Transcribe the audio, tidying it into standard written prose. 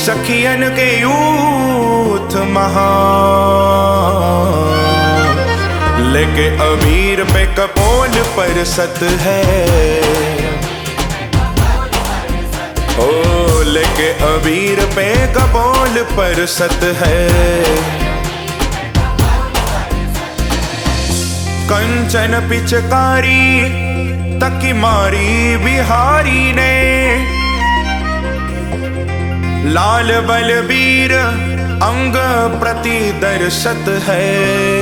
सखियन के यूथ महा लेके अबीर पे कपोल पर सत है। ओ लेके अबीर पे कपोल पर सत है। कंचन पिचकारी तकी मारी बिहारी ने, लाल बलबीर अंग प्रति दर्शत है।